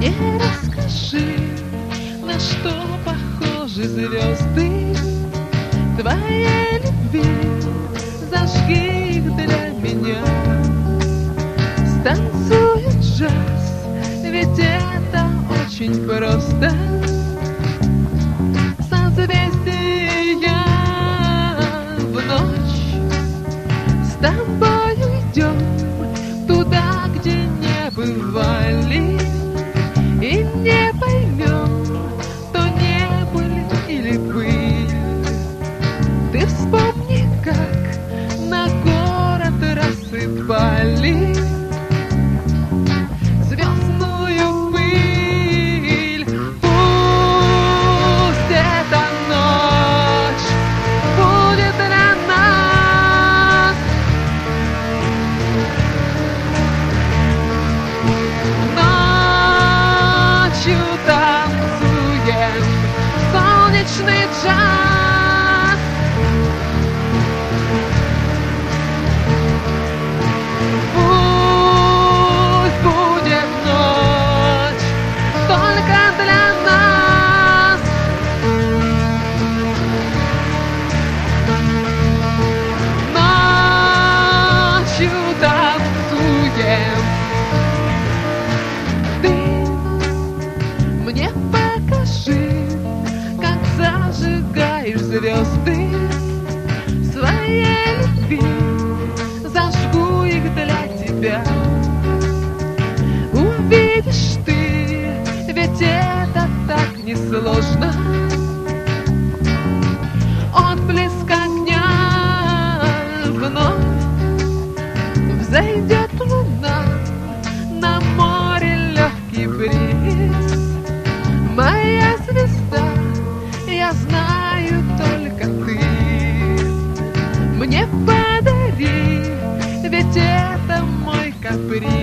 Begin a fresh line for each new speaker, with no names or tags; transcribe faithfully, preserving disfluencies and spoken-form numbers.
Мне расскажи, на что похожи звезды твоей любви, зажги их для меня. Станцует джаз, ведь это очень просто. Созвездия в ночь с тобою идем туда, где не бывали, и не поймем, то не были или были. Ты вспомни, как на город рассыпали звездную пыль. Пусть эта ночь будет для нас ночью танцуем солнечный джаз. Пусть будет ночь только для нас. Ночью танцуем. Ты мне покажи, как зажигаешь звезды своей любви. Зажгу их для тебя. Увидишь ты, ведь это так несложно. Отблеск огня вновь взойдет луна, на море легкий бриз. Моя звезда, я знаю только ты. Мне подари, ведь это мой каприз.